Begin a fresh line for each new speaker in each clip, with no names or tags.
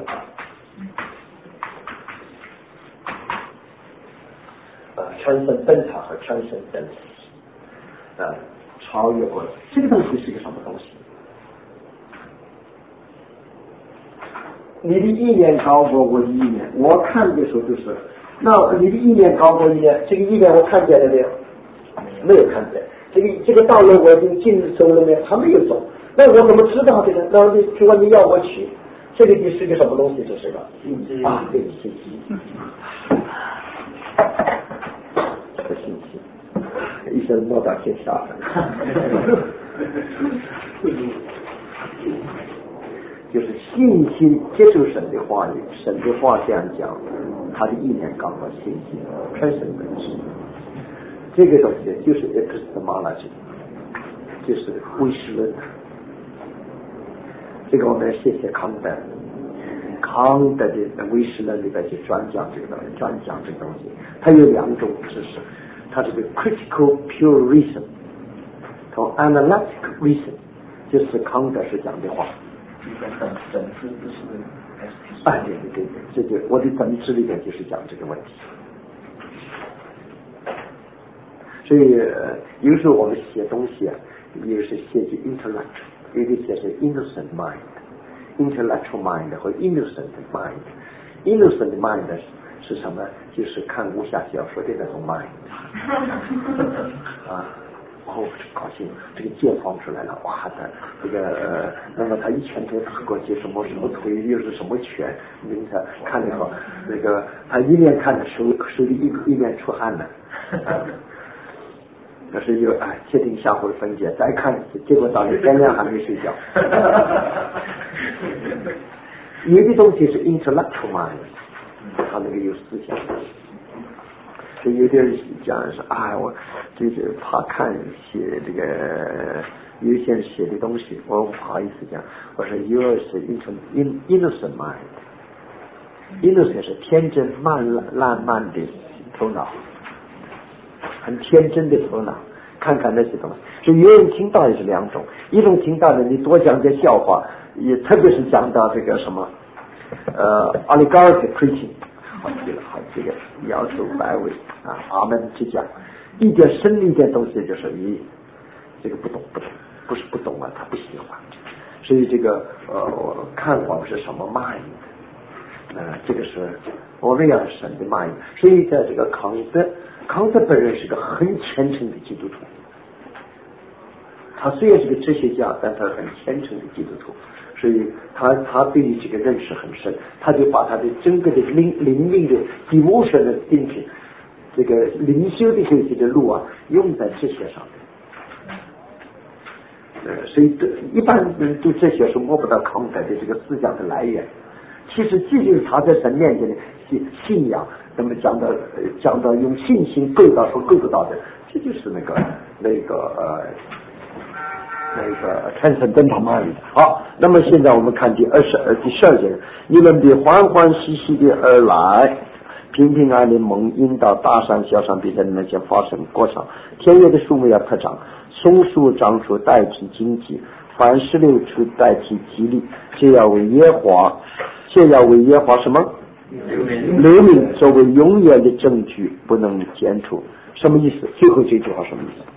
transcendental 和 transcendence 超越过了。这个东西是个什么东西？你的意念高过我的意念，我看的时候就是，那你的意念高过意念，这个意念我看见了没有？没有看见。这个道路我已经进走了没有？还没有走。那我怎么知道的呢？那你说你要我去，这个是个什么东西？这是个啊，对，信息。这个信息，一下摸到天下了。就是信心接受神的话语，神的话这样讲，他的意念刚好信心开始本质。这个东西就是 epistemology， 就是唯识论。这个我们谢谢康德，康德的唯识论里边就专讲这个东西。它有两种知识，它这个 critical pure reason 和 analytic reason， 就是康德是讲的话。
本质不是
哎，对，这就我的本质里面就是讲这个问题。所以有时候我们写东西啊，有时写的 intellect， 有的写是 innocent mind，intellectual mind 和 innocent mind。innocent mind 是什么？就是看武侠小说的那种 mind 啊。哦，高兴，这个剑放出来了，哇的，这个那么他一拳头打过去，什么腿又是什么拳，您看看了以后，那个他一面看着手里一面出汗了，可是又确定下回分解，再看，结果到底天亮还没睡觉。有的东西是 intellectual mind， 他那个有思想。有点讲是我就是怕看写这个有些人写的东西，我不好意思讲，我说yours是 innocent mind，innocent 是天真烂漫的头脑，很天真的头脑，看看那些东西。所以有人听到也是两种，一种听到的你多讲点笑话，也特别是讲到这个什么oligarchy preaching。好这个摇头摆尾阿门去讲，一点深一点东西就是你这个不懂，不是不懂啊，他不喜欢。所以这个看我们是什么 mind，这个是我们要神的 mind。所以在这个康德本人是个很虔诚的基督徒，他虽然是个哲学家，但他很虔诚的基督徒。所以他对于这个认识很深，他就把他的整个的灵命的 devotion 的定性，这个灵修的这个路用在哲学上面。所以一般人对哲学是摸不到康德的这个思想的来源。其实这就是他在神面前的信仰，那么讲到用信心够到和够不到的，这就是那个 transcendental mind。 好，那么现在我们看第12节，你们必欢欢喜喜的而来，平平安安的蒙引导，大山小山必在你们前发生过场，田野的树木要特长，松树长出代替荆棘，凡石榴树代替吉利，这要为耶华什么？留名，作为永远的证据，不能剪除。什么意思？最后这句话什么意思？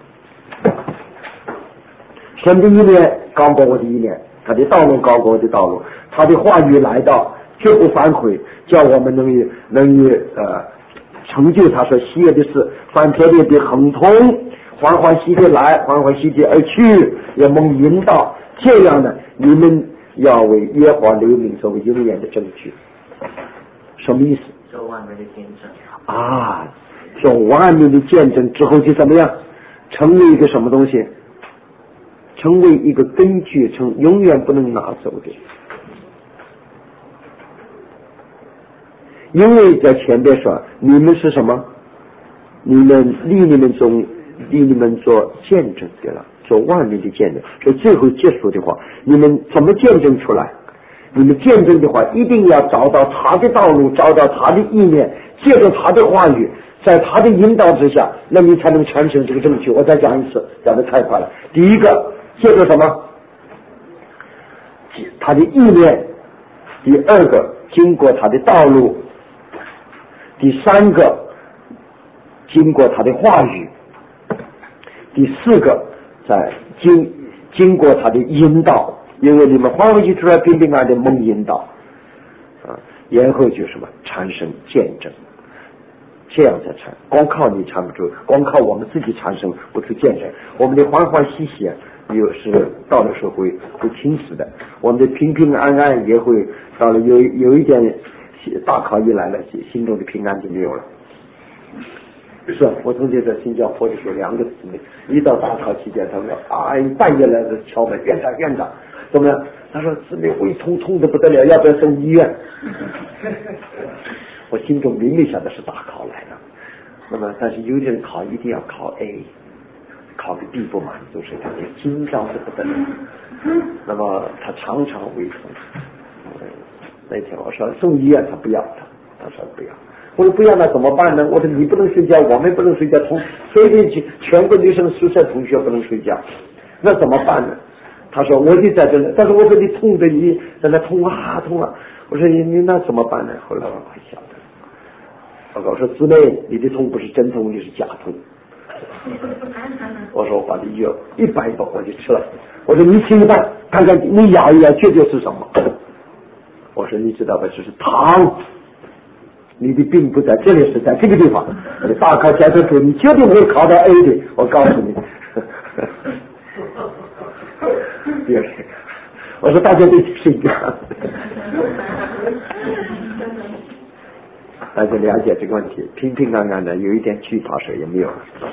神的意念高过我的意念，他的道路高过我的道路，他的话语来到绝不反悔，叫我们能以成就他所喜悦的事，凡特别的亨通，欢欢喜的来，欢欢喜的而去，也蒙引导。这样呢，你们要为耶和华留名，作为永远的证据。什么意思？
做万民的见证
做万民的见证之后就怎么样？成为一个什么东西？成为一个根据，永远不能拿走的。因为在前边说你们是什么？你们立你们做见证的了，做万民的见证。所以最后结束的话，你们怎么见证出来？你们见证的话，一定要找到他的道路，找到他的意念，借着他的话语，在他的引导之下，那你才能产生这个证据。我再讲一次，讲得太快了。第一个，借着什么？他的意念。 第二个经过他的道路，第三个经过他的话语，第四个在经过他的引导，因为你们还回去出来平平安安的蒙引导然后就什么产生见证，这样才产，光靠你产不出，光靠我们自己产生不出见证。我们的欢欢喜喜有时到的时候会侵蚀的，我们的平平安安也会到了有一点大考一来了，心中的平安就没有了。是啊，我从前在新加坡的时候，两个姊妹一到大考期间，他们说半夜来的敲门，院长怎么样？他说姊妹胃痛的不得了，要不要送医院？我心中明明晓得是大考来了，那么但是有的人考一定要考 A， 考的B不满足，所以他就紧张的不得了。那么他常常胃痛。那天我说送医院，他不要，他说不要。我说不要，那怎么办呢？我说你不能睡觉，我们不能睡觉，随便全国女生宿舍同学不能睡觉，那怎么办呢？他说我就在这里，但是我说你痛的你在那痛啊，我说你那怎么办呢？后来我才晓得，我说姊妹，你的痛不是真痛，你是假痛。我说我把这药100包我就吃了，我说你吃一半看看你咬一咬确切是什么。我说你知道吧，这是糖，你的病不在这里，是在这个地方。大考检测出你绝对会考到 A 的，我告诉你。我说大家都睡觉，大家了解这个问题，平平安安的，有一点惧怕也没有。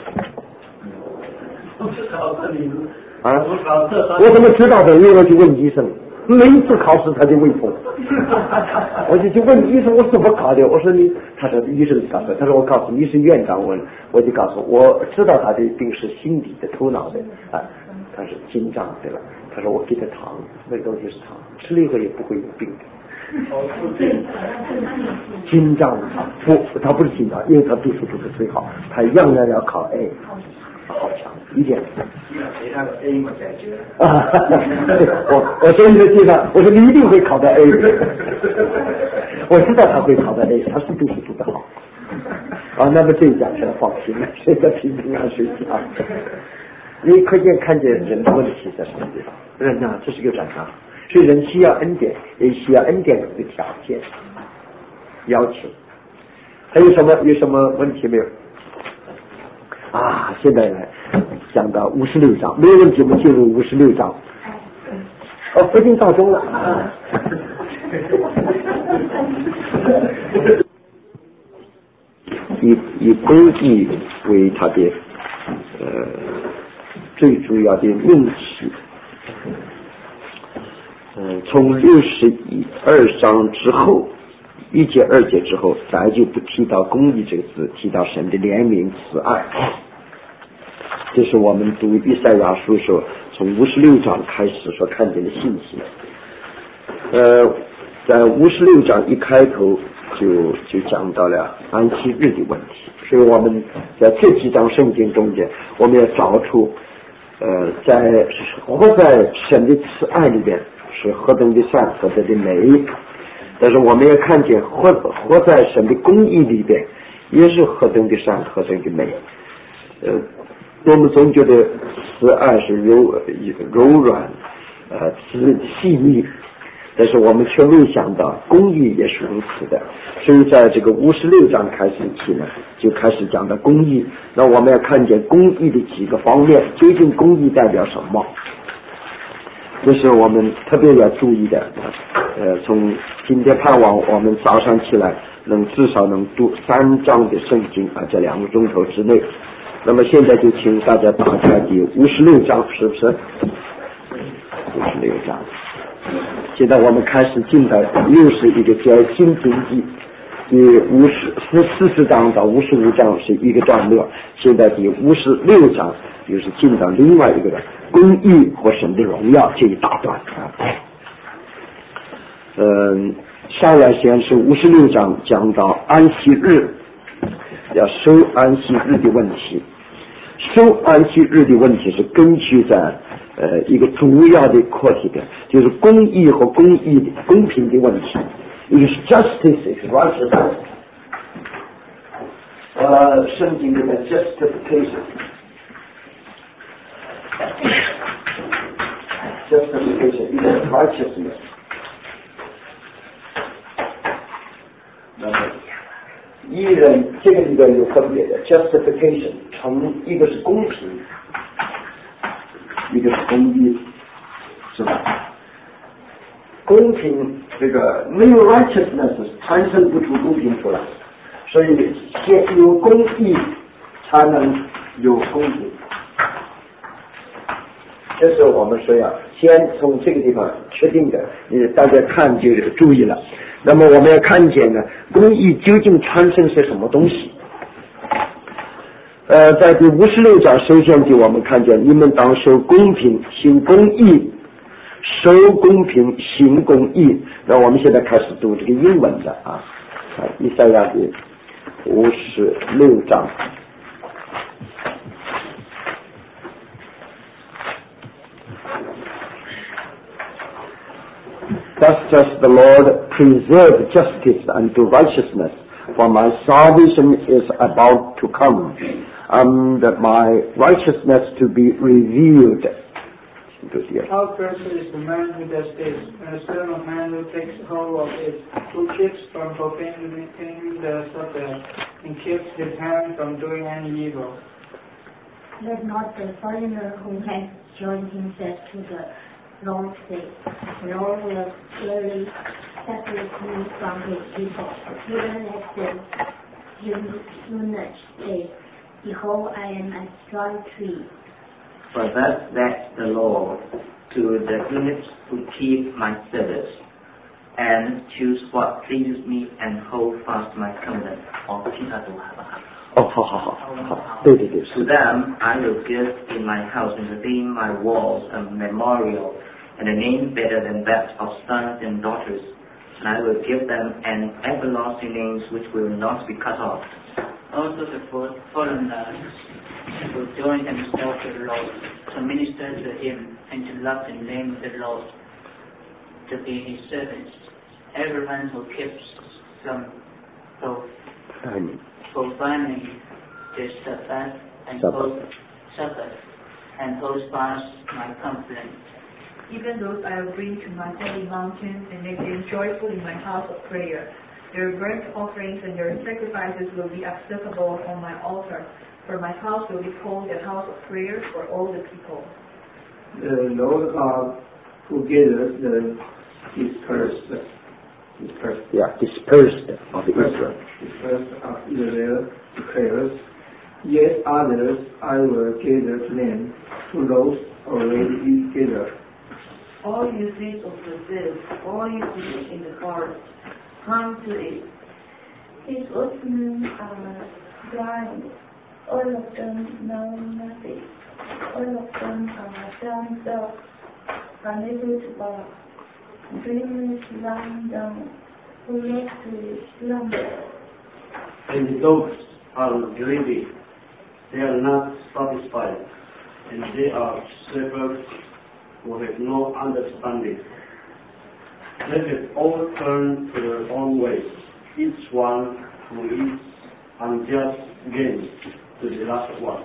我怎么知道的？因为我去问医生，每一次考试他就胃痛，我就去问医生我怎么考的？我说他说医生告诉他说我告诉你是院长问，我就告诉我知道他的病是心理的头脑的他是紧张对吧？他说我给他糖，那个东西是糖，吃了以后也不会有病的。紧张他不是紧张，因为他读书读得最好，他样样要考 A， 好强一点。
谁看 A 我解决
我说你的地方，我说你一定会考到 A， 我知道他会考到 A， 他是读书读得好那么这一讲现在放心了，现在平平安睡觉。你看见人的问题在什么地方？人这是个人所以人需要恩典，也需要恩典的条件要求。还有什么问题没有？现在来讲到56章，没有问题，我们进入56章。已经到中了以公义为他的最主要的命题。从62章之后1节2节之后，再就不提到公义这个字，提到神的怜悯慈爱。这是我们读以赛亚书时候从56章开始所看见的信息。在56章一开头就讲到了安息日的问题，所以我们在这几章圣经中间，我们要找出活在神的慈爱里边是何等的善，何等的美，但是我们要看见活在神的公义里边也是何等的善，何等的美。我们总觉得慈爱是柔软细腻，但是我们却未想到公义也是如此的。所以在这个56章开始起呢，就开始讲到公义。那我们要看见公义的几个方面，究竟公义代表什么，这是我们特别要注意的。从今天盼望我们早上起来至少能读3章的圣经这2个钟头之内。那么现在就请大家打开第56章，是不是56章？现在我们开始进到又是一个叫新经济，第40章到55章是一个段落，现在第56章又是进到另外一个公义和神的荣耀这一大段下来先是56章讲到安息日，要守安息日的问题。守安息日的问题是根据在一个主要的课题的，就是公义和公平的问题。一个是 justice， 一个是 righteousness。圣经里的 justification， 一个是 righteousness。义人这个里边有分别的 justification， 一个是公平，一个是公义，是吧？公平这个没有 righteousness 产生不出公平出来，所以先有公义才能有公平。这是我们说先从这个地方确定的，大家看就注意了。那么我们要看见呢，公义究竟产生些什么东西？在第56章，首先给我们看见，你们当守公平，行公义，守公平，行公义。那我们现在开始读这个英文的以赛亚的56章。Thus does the Lord preserve justice and righteousness, for my salvation is about to come, and my righteousness to be revealed.
How cursed is the man who does this, and the son of man who takes hold of it, who keeps from profaning the Sabbath, and keeps his hand from doing any evil.
Let not the foreigner who has joined himself to the Lord say, the Lord will surely separate me from his people. Even as the eunuch says, behold, I am a strong tree.
For thus saith the Lord to the eunuchs who keep my service, and choose what pleases me, and hold fast my covenant. To them I will give in my house and within my walls a memorial, and a name better than that of sons and daughters, and I will give them an everlasting name which will not be cut off.
Also the foreigners will join themselves to the Lord, to minister to him, and to love the name of the Lord, to be his servants. Everyone who keeps from profaning the Sabbath and holds fast my covenant.
Even those I will bring to my holy mountain and make them joyful in my house of prayer. Their burnt offerings and their sacrifices will be acceptable on my altar, for my house will be called a house of prayer for all the people.
The Lord God who gathers the dispersed
of Israel.
Dispersed of Israel declares, yet others I will gather to them, to those already gathered.
All you seeds of the field, all you seeds in the forest, come to it.
His oxen are blind, all of them know nothing. All of them are dumb dogs, unable to bark. Dreamers lying down, who love to slumber.
And the dogs are greedy, they are not satisfied, and they are shepherds who have no understanding. They have all turned to their own ways, each one who is unjust gains to the last one.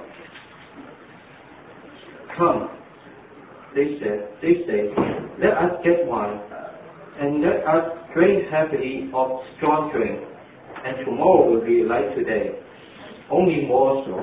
Come, they say, let us get wine, and let us drink happily of strong drink, and tomorrow will be like today, only more so.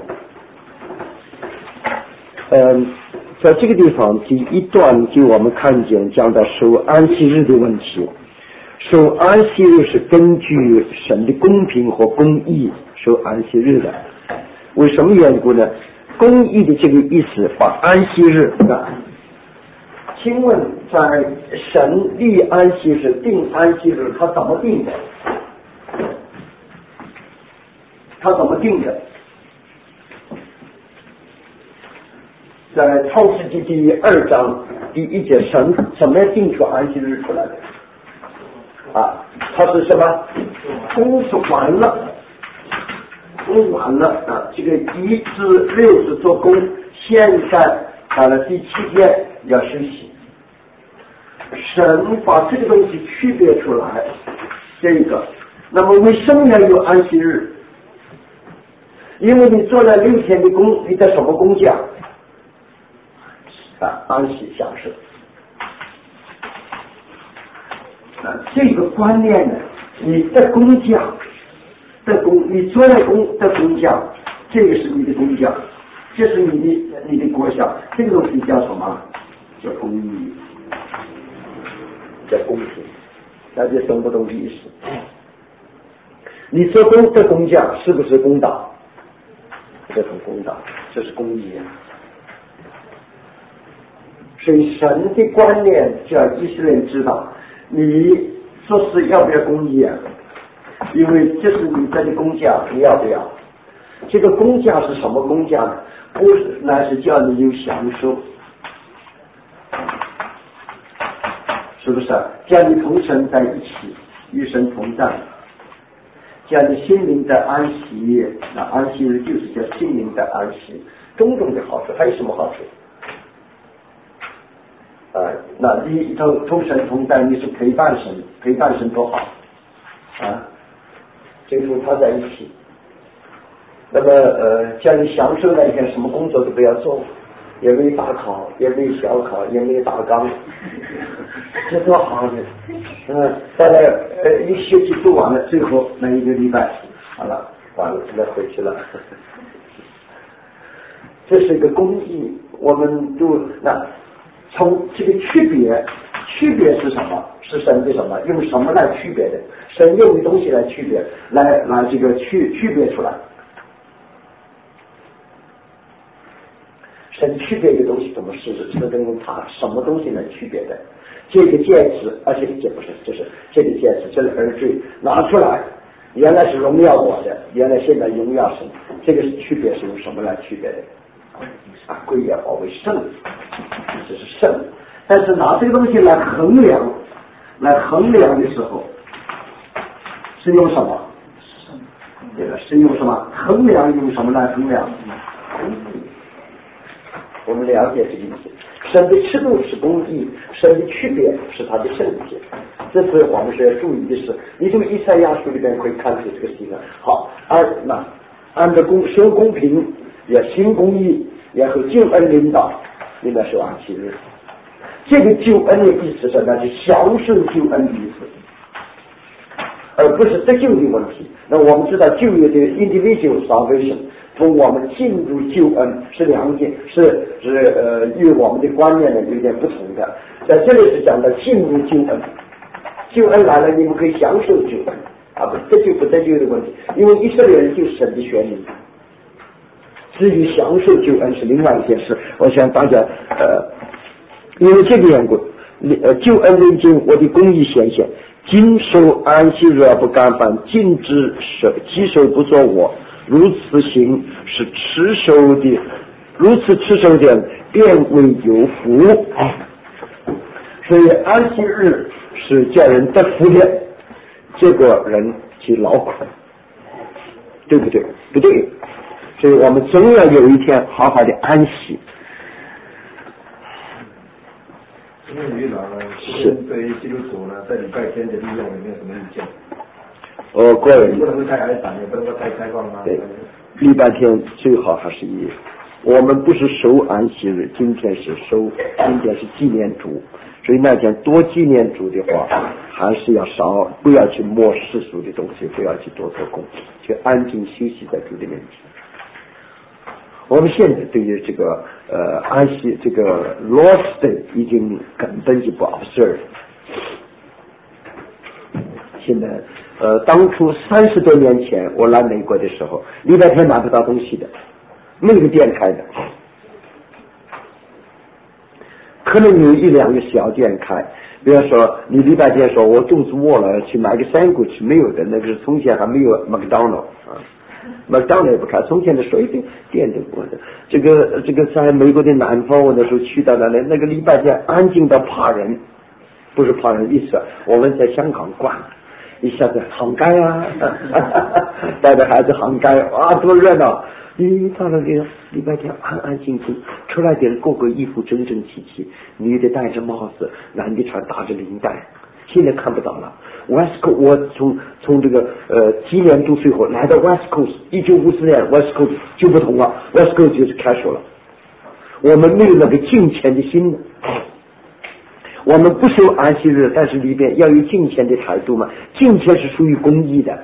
在这个地方第一段给我们看见讲到守安息日的问题。守安息日是根据神的公平和公义守安息日的。为什么缘故呢？公义的这个意思把安息日请问在神立安息日定安息日他怎么定的？在创世纪第2章第1节，神怎么定出安息日出来的？他是什么？工作完了这个1至6是做工，现在到了第7天要休息。神把这个东西区别出来，这个，那么为什么要有安息日？因为你做了6天的工，你的什么工匠？安息享受。这个观念呢，你的工匠你做了工的工匠，这个是你的工匠，这是你的国小，这个东西叫什么？叫公义，叫公平。大家懂不懂意思？你做工的工匠是不是公道？这种公道，这是公义啊。所以神的观念叫以色列人知道，你做事要不要公义啊？因为这是你的工匠，你要不要？这个工匠是什么工匠呢？不是，那是叫你有享受，是不是？叫你同神在一起，与神同在，叫你心灵的安息。那安息日就是叫心灵的安息，种种的好处。还有什么好处？那你同神同在，你是陪伴神多好啊！这个他在一起，那么叫你享受那天什么工作都不要做，也没大考，也没小考，也没大纲，这多好呢！再来一学期读完了，最后那1个礼拜好了，完了现在回去了。这是一个公义，我们都从这个区别是什么？是神的什么？用什么来区别的？神用的东西来区别，来这个区别出来。神区别的东西怎么是用它什么东西来区别的？这个戒指，而且这不是，就是这个戒指，这是耳坠拿出来，原来是荣耀我的，原来现在荣耀神，这个是区别是用什么来区别的？归也保为圣，这是圣。但是拿这个东西来衡量的时候，是用什么？对了，是用什么衡量？用什么来衡量？我们了解这个意思。神的尺度是公义，神的区别是他的圣洁。这是我们需要注意的是，你从以赛亚书里边可以看出这个事情。好，按照修公平，也行公义，然后救恩领导，应该是安息日。这个救恩的意思是那是享受救恩的意思，而不是得救的问题。那我们知道旧约的 individual salvation 从我们进入救恩是两件，是与我们的观念呢有点不同的。在这里是讲到进入救恩，救恩来了，你们可以享受救恩，不是得救不得救的问题。因为以色列人就是神的选民，至于享受救恩是另外一件事。我想大家因为这个缘故，救恩临近，我的公义显现，今守安息日而不干犯，禁止己手不作我，如此行是持守的，如此持守的便为有福。所以安息日是叫人得福的，这个人去劳苦，对不对？不对。所以我们总要有一天好好的安息。
因为李长呢，是对于基督徒呢，在礼拜天的利用有没有什么意见？
个人
不能够太爱党，也不能够太开放啊。
对，礼拜天最好还是我们不是守安息日，今天是纪念主，所以那天多纪念主的话，还是要少，不要去摸世俗的东西，不要去多做工，去安静休息在主的面前。我们现在对于这个安息这个 Lord's Day 已经根本就不 observe。现在当初30多年前我来美国的时候，礼拜天买不到东西的，没有店开的，可能有1、2个小店开。比方说你礼拜天说我肚子饿了去买个三谷吃，没有的，那个是从前还没有 McDonald 啊。麦当劳也不开，从前的水店都不的。这个在美国的南方，我那时候去到那个礼拜天安静到怕人，不是怕人意思。我们在香港逛， 一下子航街啊，带着孩子航街，哇，多热闹！你到了礼拜天，安安静静，出来的人个个衣服整整齐齐，女的戴着帽子，男的穿打着领带。现在看不到了。West Coast， 我从这个几年度岁后来到 West Coast， 1954年 West Coast 就不同了 ，West Coast 就是开始了。我们没有那个敬虔的心了。我们不修安息日，但是里边要有敬虔的态度嘛。敬虔是属于公义的。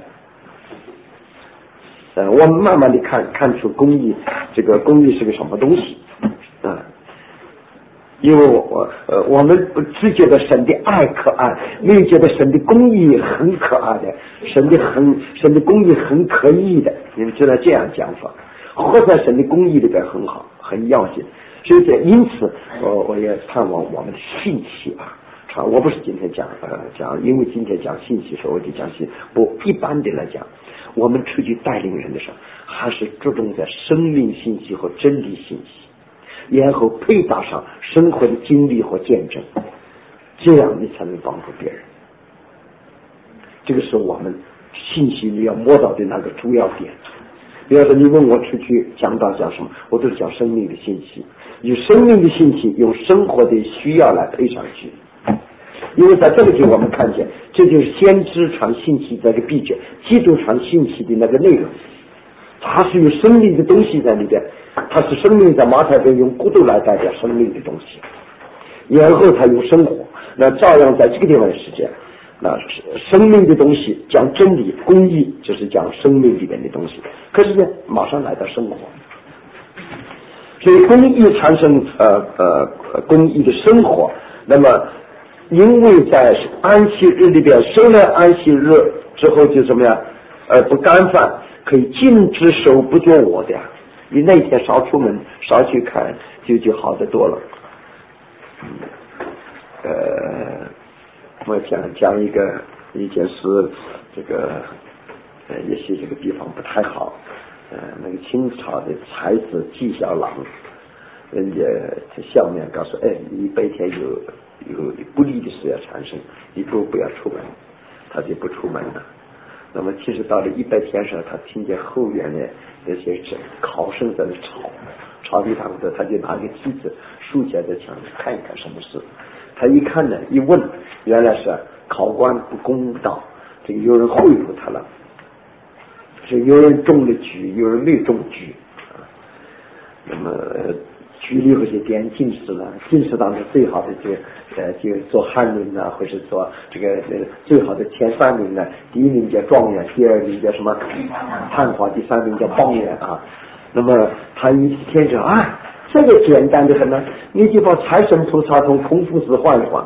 我们慢慢的看出公义，这个公义是个什么东西啊？因为我们只觉得神的爱可爱，没有觉得神的公义很可爱的，神的公义很可义的，你们知道这样讲法，活在神的公义里边很好，很要紧。所以因此我也盼望我们的信息啊。我不是今天讲，因为今天讲信息的时候我就讲信，不一般的来讲，我们出去带领人的时候，还是注重在生命信息和真理信息，然后配搭上生活的经历和见证，这样你才能帮助别人。这个是我们信息里要摸到的那个主要点。比如说你问我出去讲道讲什么，我都是讲生命的信息，以生命的信息用生活的需要来配上去。因为在这个地方我们看见，这就是先知传信息的一个秘诀，基督传信息的那个内容，它是有生命的东西在里边，它是生命在马太中用骨头来代表生命的东西，然后它用生活，那照样在这个地方的时间，那生命的东西讲真理公义，这是讲生命里边的东西，可是呢马上来到生活，所以公义产生公义的生活。那么因为在安息日里边收了安息日之后就怎么样不干饭，可以禁止手不做我的，你那天少出门少去看就好得多了。我讲一件事，这个也许这个地方不太好，那个清朝的才子纪晓岚，人家在下面告诉你白天有不利的事要产生，你不要出门，他就不出门了。那么其实到了100天时，他听见后院的那些考生在那吵地堂的，他就拿个梯子竖起来在墙上看一看什么事。他一看呢，一问，原来是考官不公道，这个有人贿赂他了，是有人中了举，有人没中举啊。那么举里头就点进士了，进士当中最好的就做翰林啊，或是做这个最好的前3名呢，第1名叫状元，第2名叫什么探花，第3名叫状元啊。那么他一天说啊，这个简单的很呢，你就把财神菩萨从孔夫子换一换，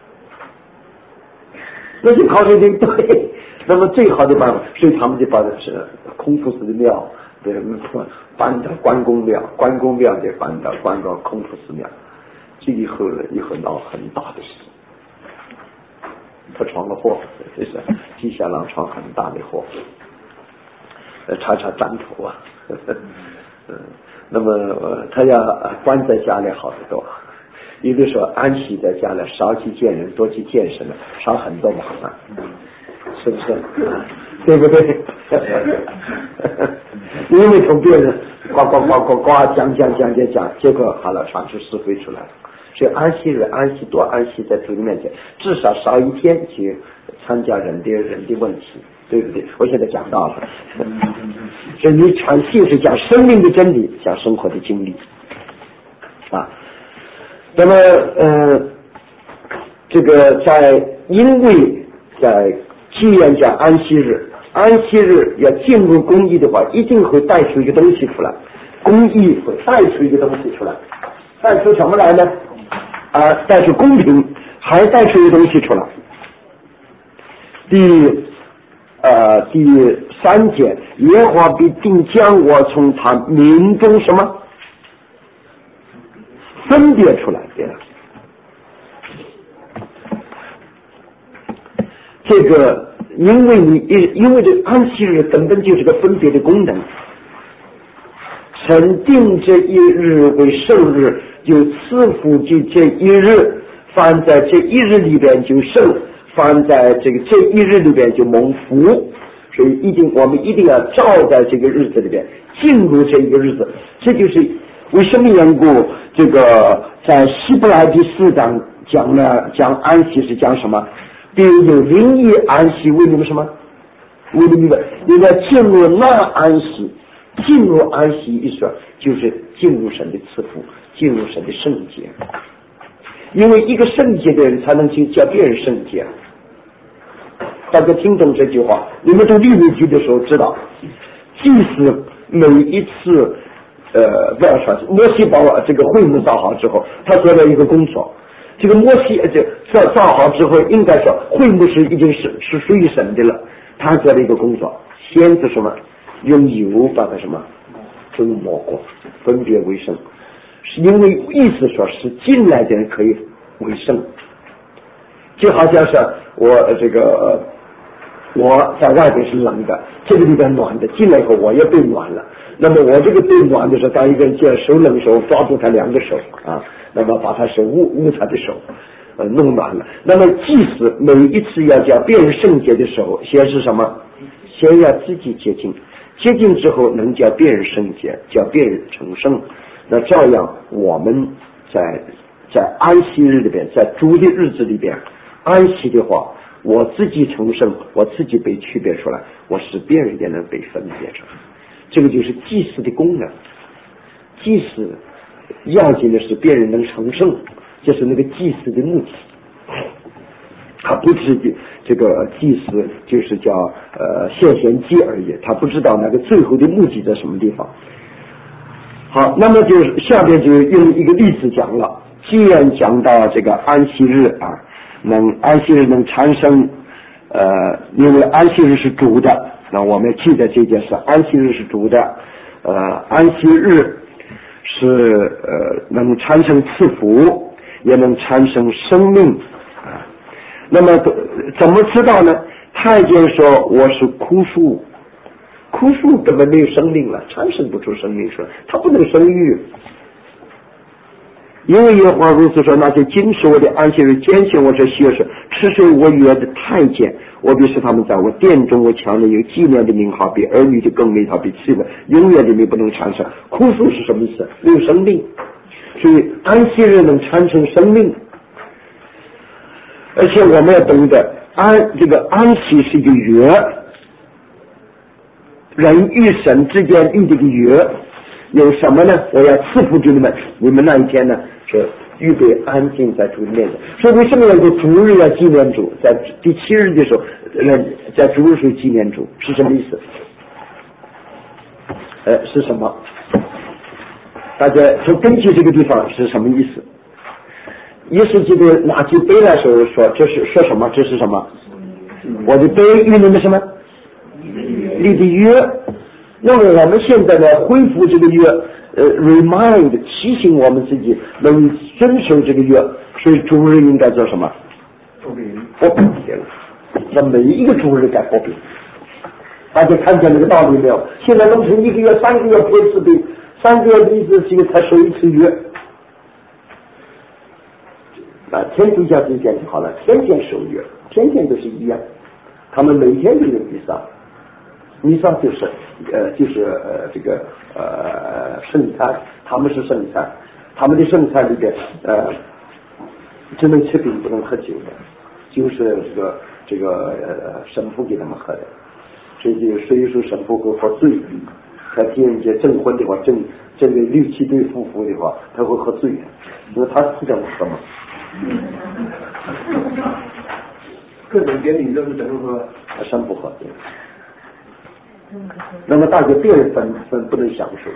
那就考虑的对。那么最好的办法，所以他们就把孔夫子的庙搬到关公庙，关公庙就搬到孔夫子庙，这以后闹很大的事，他闯了祸，这是纪晓岚闯很大的祸，查斩头啊。那么他要关在家里好得多，有的时候安息在家里，少去见人，多去见神了，少很多麻烦，是不是？对不对？因为从别人呱讲，结果好了，传出是非出来了。所以安息日多安息在主的面前，至少少1天去参加人的问题，对不对？我现在讲到了，所以你传信是讲生命的真理，讲生活的经历啊。那么这个因为在既然讲安息日要进入公义的话，一定会带出一个东西出来，公义会带出一个东西出来，带出什么来呢？带出公平，还带出一个东西出来。第3节，耶和华必定将我从他民中什么分别出来，对了。这个因为这安息日根本就是个分别的功能，神定这一日为圣日，就赐福这一日，凡在这一日里边就圣， 凡在这一日里边就蒙福，所以我们一定要照在这个日子里边进入这一个日子。这就是为什么缘故，这个在希伯来第4章讲安息是讲什么？比如有灵意安息，为你们什么？为你们应该进入那安息。进入安息一说，就是进入神的赐福，进入神的圣洁。因为一个圣洁的人才能去叫别人圣洁。大家听懂这句话，你们读利未记的时候知道，即使每一次不要说摩西把这个会幕造好之后，他做了一个工作。这个摩西造好之后，应该说会幕是已经是属于神的了。他做了一个工作，先是什么？用油把它什么都抹过，分别为圣。是因为意思说是进来的人可以为圣，就好像是我在外边是冷的，这个地方暖的，进来以后我也被暖了。那么我这个被暖的时候，当一个人见手冷的时候，抓住他2个手啊，那么把他手捂他的手，弄暖了。那么即使每一次要叫别人圣洁的时候，先是什么？先要自己洁净，洁净之后能叫别人圣洁，叫别人成圣。那这样我们在安息日里边，在主的日子里边安息的话，我自己成圣，我自己被区别出来，我使别人也能被分别出来。这个就是祭司的功能。祭司要紧的是别人能成圣，这是那个祭司的目的。他不是这个祭司就是叫献祭而已，他不知道那个最后的目的在什么地方。好，那么就下边就用一个例子讲了。既然讲到这个安息日啊，安息日能产生因为安息日是主的，那我们记得这件事，安息日是主的，安息日是能产生赐福，也能产生生命啊。那么怎么知道呢？太监说我是枯树，枯树根本没有生命了，产生不出生命出来，它不能生育。因为耶和华如此说，那些禁止我的安息日，拣选我这血水，吃水我约的太监，我必使他们在我殿中，我强烈有纪念的名号，比儿女的更美好，比妻子永远的名不能产生。枯树是什么意思？没有生命，所以安息日能产生生命。而且我们要懂得这个安息是一个约，人与神之间立这个约有什么呢？我要赐福给你们，你们那一天呢就预备安静在主面前。所以为什么要在主日要纪念主？在第7日的时候，在主日时候纪念主是什么意思？是什么？大家就根据这个地方是什么意思？耶稣基督拿起杯来时候说，这是说什么？这是什么？我的杯与你们什么立的约。那么我们现在呢，恢复这个约remind 提醒我们自己能遵守这个约，所以主日应该做什么？剥饼节了。那每一个主日该剥饼。大家看见这个道理没有？现在弄成1个月、3个月剥一次饼，3个月的意思是才守一次约。天主教之间就好了，天天守约，天天都是一样。他们每天都有弥撒，弥撒就是这个圣餐，他们是圣餐，他们的圣餐里边只能吃饼不能喝酒的，就是这个神父给他们喝的。所以说神父会喝醉，在情人节证婚的话，证个6、7对夫妇的话，他会喝醉的，因为他是这样喝嘛。
各种典礼都是怎么喝？
神不喝。那么大家别人分不能享受，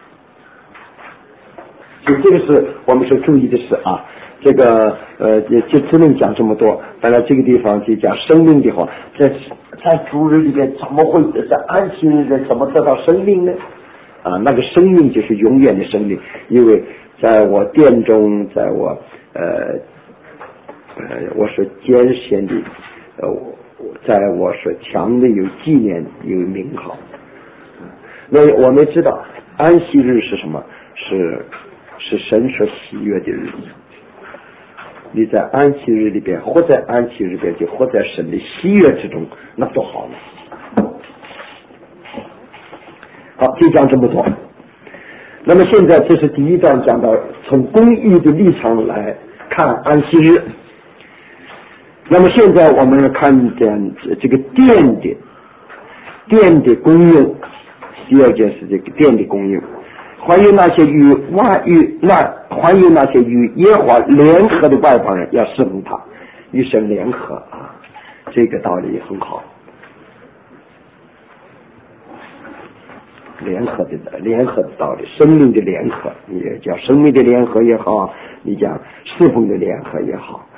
所以这个是我们所注意的事啊。这个就只能讲这么多。当然这个地方就讲生命的话，在主日里面怎么会在安息日里怎么得到生命呢？那个生命就是永远的生命，因为在我殿中，在我我所拣选的在我所强的有纪念有名号。那我们知道安息日是什么？是神所喜悦的日子。 你在安息日里边，活在安息日里边，就活在神的喜悦之中，那多好呢。好，就讲这么多。那么现在这是第一章，讲到从公义的立场来看安息日。那么现在我们看见这个殿的功用，第二件事，这个殿的功用，还有那些与耶和华联合的外邦人要侍奉他，与神联合啊，这个道理很好。联合的道理，生命的联合，你也叫生命的联合也好，你讲侍奉的联合也好，